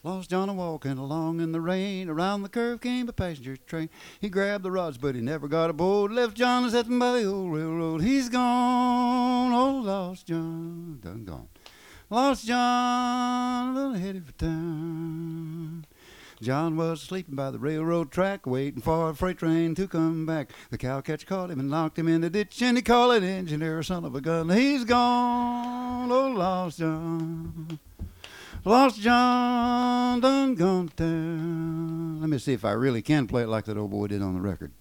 Lost John a walking along in the rain. Around the curve came a passenger train. He grabbed the rods, but he never got aboard. Left John a sitting by the old railroad. He's gone, oh, Lost John, done gone. Lost John, done headed for town. John was sleeping by the railroad track, waiting for a freight train to come back. The cowcatcher caught him and knocked him in the ditch, and he called it engineer, son of a gun. He's gone, oh, Lost John. Lost John, done gone to town. Let me see if I really can play it like that old boy did on the record.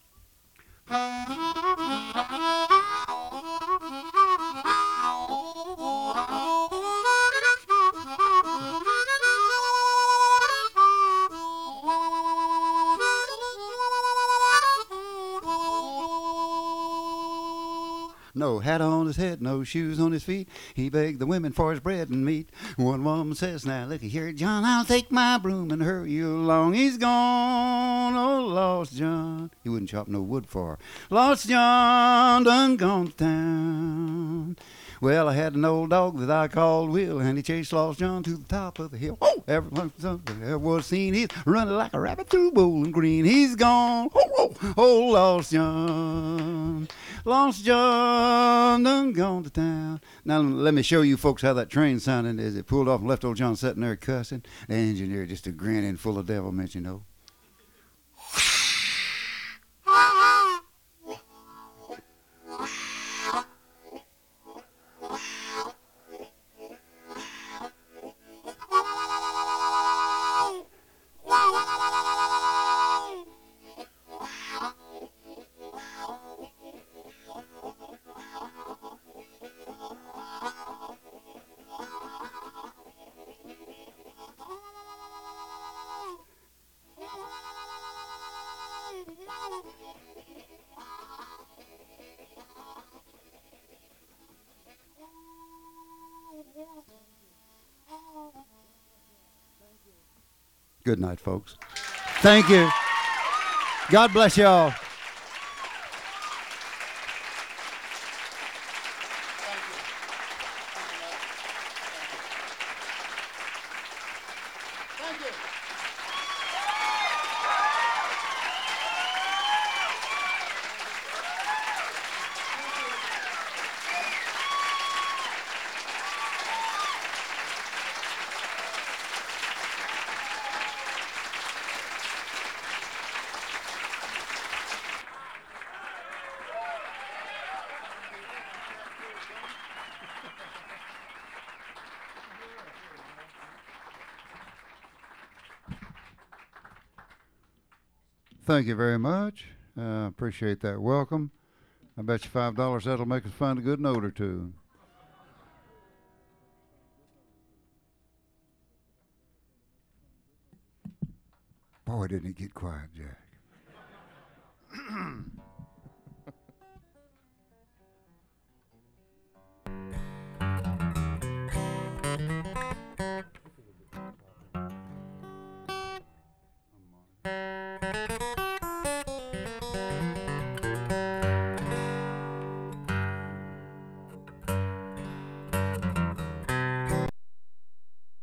No hat on his head, no shoes on his feet. He begged the women for his bread and meat. One woman says, now looky here, John, I'll take my broom and hurry you along. He's gone, oh, Lost John. He wouldn't chop no wood for her. Lost John, done gone to town. Well, I had an old dog that I called Will, and he chased Lost John to the top of the hill. Oh, everyone ever was seen. He's running like a rabbit through Bowling Green. He's gone, oh, Lost John. Lost John, done gone to town. Now, let me show you folks how that train sounded as it pulled off and left old John sitting there cussing. The engineer just a grinning full of devilment, you know. Good night, folks. Thank you. God bless y'all. Thank you very much. Appreciate that welcome. I bet you $5 that'll make us find a good note or two. Boy, didn't it get quiet, Jack.